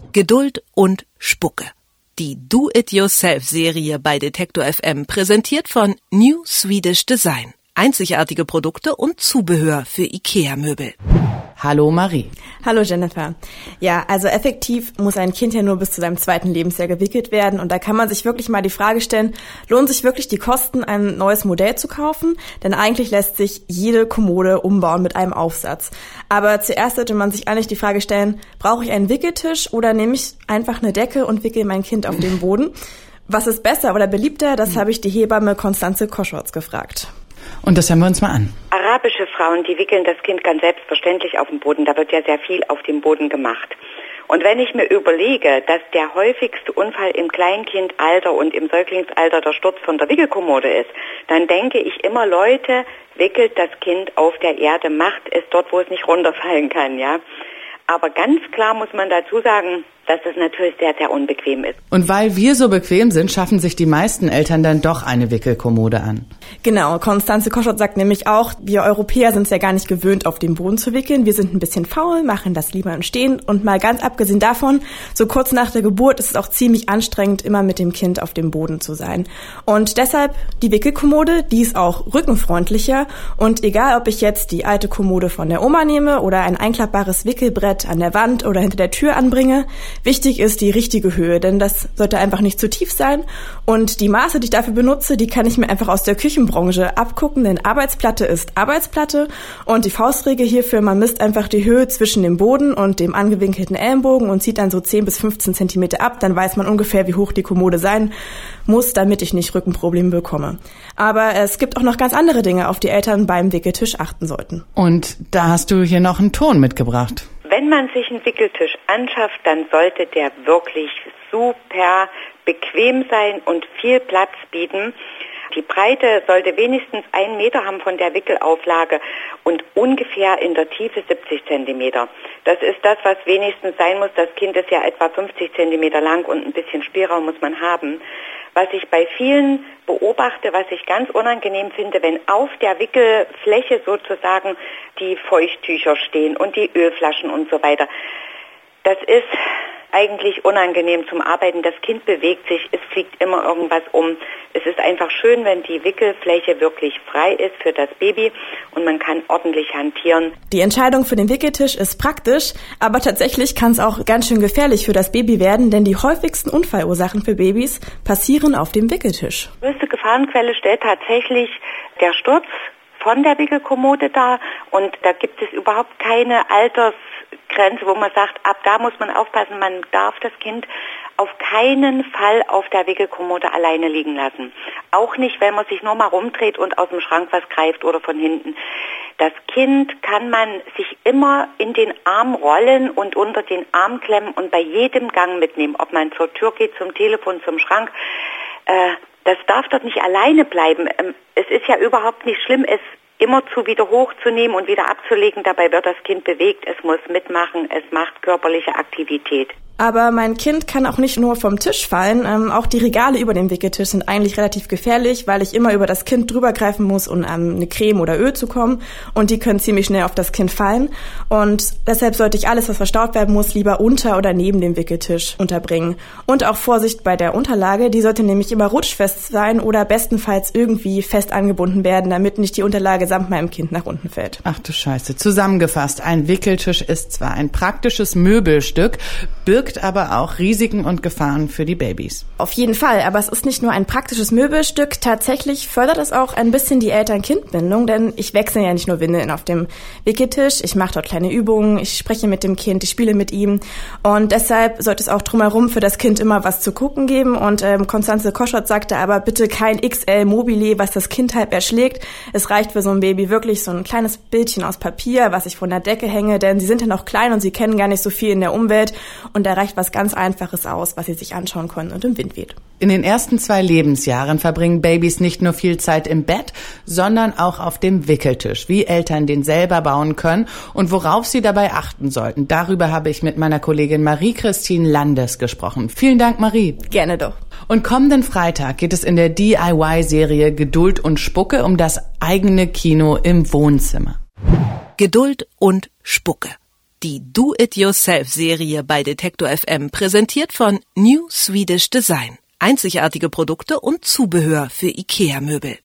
Geduld und Spucke. Die Do-It-Yourself-Serie bei Detektor FM, präsentiert von New Swedish Design. Einzigartige Produkte und Zubehör für IKEA-Möbel. Hallo Marie. Hallo Jennifer. Ja, also effektiv muss ein Kind ja nur bis zu seinem 2. Lebensjahr gewickelt werden. Und da kann man sich wirklich mal die Frage stellen, lohnen sich wirklich die Kosten, ein neues Modell zu kaufen? Denn eigentlich lässt sich jede Kommode umbauen mit einem Aufsatz. Aber zuerst sollte man sich eigentlich die Frage stellen, brauche ich einen Wickeltisch oder nehme ich einfach eine Decke und wickel mein Kind auf den Boden? Was ist besser oder beliebter? Das habe ich die Hebamme Konstanze Koschotz gefragt. Und das hören wir uns mal an. Arabische Frauen, die wickeln das Kind ganz selbstverständlich auf dem Boden. Da wird ja sehr viel auf dem Boden gemacht. Und wenn ich mir überlege, dass der häufigste Unfall im Kleinkindalter und im Säuglingsalter der Sturz von der Wickelkommode ist, dann denke ich immer, Leute, wickelt das Kind auf der Erde, macht es dort, wo es nicht runterfallen kann, ja. Aber ganz klar muss man dazu sagen, dass das natürlich sehr, sehr unbequem ist. Und weil wir so bequem sind, schaffen sich die meisten Eltern dann doch eine Wickelkommode an. Genau, Konstanze Koschotz sagt nämlich auch, wir Europäer sind es ja gar nicht gewöhnt, auf dem Boden zu wickeln. Wir sind ein bisschen faul, machen das lieber im Stehen. Und mal ganz abgesehen davon, so kurz nach der Geburt ist es auch ziemlich anstrengend, immer mit dem Kind auf dem Boden zu sein. Und deshalb die Wickelkommode, die ist auch rückenfreundlicher. Und egal, ob ich jetzt die alte Kommode von der Oma nehme oder ein einklappbares Wickelbrett an der Wand oder hinter der Tür anbringe, wichtig ist die richtige Höhe, denn das sollte einfach nicht zu tief sein. Und die Maße, die ich dafür benutze, die kann ich mir einfach aus der Küchenbranche abgucken, denn Arbeitsplatte ist Arbeitsplatte. Und die Faustregel hierfür, man misst einfach die Höhe zwischen dem Boden und dem angewinkelten Ellenbogen und zieht dann so 10 bis 15 Zentimeter ab. Dann weiß man ungefähr, wie hoch die Kommode sein muss, damit ich nicht Rückenprobleme bekomme. Aber es gibt auch noch ganz andere Dinge, auf die Eltern beim Wickeltisch achten sollten. Und da hast du hier noch einen Ton mitgebracht. Wenn man sich einen Wickeltisch anschafft, dann sollte der wirklich super bequem sein und viel Platz bieten. Die Breite sollte wenigstens 1 Meter haben von der Wickelauflage und ungefähr in der Tiefe 70 Zentimeter. Das ist das, was wenigstens sein muss. Das Kind ist ja etwa 50 Zentimeter lang und ein bisschen Spielraum muss man haben. Was ich bei vielen beobachte, was ich ganz unangenehm finde, wenn auf der Wickelfläche sozusagen die Feuchttücher stehen und die Ölflaschen und so weiter. Das ist eigentlich unangenehm zum Arbeiten. Das Kind bewegt sich, es fliegt immer irgendwas um. Es ist einfach schön, wenn die Wickelfläche wirklich frei ist für das Baby und man kann ordentlich hantieren. Die Entscheidung für den Wickeltisch ist praktisch, aber tatsächlich kann es auch ganz schön gefährlich für das Baby werden, denn die häufigsten Unfallursachen für Babys passieren auf dem Wickeltisch. Die größte Gefahrenquelle stellt tatsächlich der Sturz von der Wickelkommode dar und da gibt es überhaupt keine Altersgrenze, wo man sagt, ab da muss man aufpassen, man darf das Kind auf keinen Fall auf der Wickelkommode alleine liegen lassen. Auch nicht, wenn man sich nur mal rumdreht und aus dem Schrank was greift oder von hinten. Das Kind kann man sich immer in den Arm rollen und unter den Arm klemmen und bei jedem Gang mitnehmen, ob man zur Tür geht, zum Telefon, zum Schrank. Das darf dort nicht alleine bleiben. Es ist ja überhaupt nicht schlimm, es immerzu wieder hochzunehmen und wieder abzulegen. Dabei wird das Kind bewegt, es muss mitmachen, es macht körperliche Aktivität. Aber mein Kind kann auch nicht nur vom Tisch fallen. Auch die Regale über dem Wickeltisch sind eigentlich relativ gefährlich, weil ich immer über das Kind drüber greifen muss, um an eine Creme oder Öl zu kommen. Und die können ziemlich schnell auf das Kind fallen. Und deshalb sollte ich alles, was verstaut werden muss, lieber unter oder neben dem Wickeltisch unterbringen. Und auch Vorsicht bei der Unterlage, die sollte nämlich immer rutschfest sein oder bestenfalls irgendwie fest angebunden werden, damit nicht die Unterlage samt meinem Kind nach unten fällt. Ach du Scheiße. Zusammengefasst, ein Wickeltisch ist zwar ein praktisches Möbelstück, birgt aber auch Risiken und Gefahren für die Babys. Auf jeden Fall, aber es ist nicht nur ein praktisches Möbelstück, tatsächlich fördert es auch ein bisschen die Eltern-Kind-Bindung, denn ich wechsle ja nicht nur Windeln auf dem Wickeltisch, ich mache dort kleine Übungen, ich spreche mit dem Kind, ich spiele mit ihm und deshalb sollte es auch drumherum für das Kind immer was zu gucken geben und Konstanze Koschotz sagte aber bitte kein XL-Mobile, was das Kind halb erschlägt. Es reicht für so ein Baby wirklich so ein kleines Bildchen aus Papier, was ich von der Decke hänge, denn sie sind ja noch klein und sie kennen gar nicht so viel in der Umwelt und da reicht was ganz Einfaches aus, was sie sich anschauen können und im Wind weht. In den ersten 2 Lebensjahren verbringen Babys nicht nur viel Zeit im Bett, sondern auch auf dem Wickeltisch, wie Eltern den selber bauen können und worauf sie dabei achten sollten. Darüber habe ich mit meiner Kollegin Marie-Christine Landes gesprochen. Vielen Dank, Marie. Gerne doch. Und kommenden Freitag geht es in der DIY-Serie Geduld und Spucke um das eigene Kino im Wohnzimmer. Geduld und Spucke. Die Do-It-Yourself-Serie bei Detektor FM, präsentiert von New Swedish Design. Einzigartige Produkte und Zubehör für IKEA-Möbel.